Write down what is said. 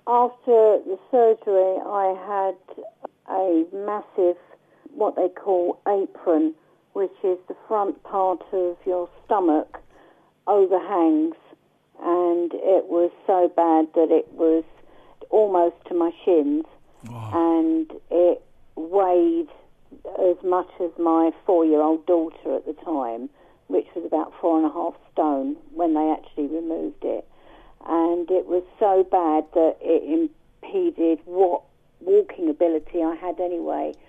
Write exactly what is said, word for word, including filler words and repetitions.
after the surgery, I had a massive, what they call apron, which is the front part of your stomach overhangs, and it was so bad that it was almost to my shins. Wow. And it weighed as much as my four-year-old daughter at the time, which was about four and a half stone when they actually removed it. And it was so bad that it impeded what walking ability I had anyway.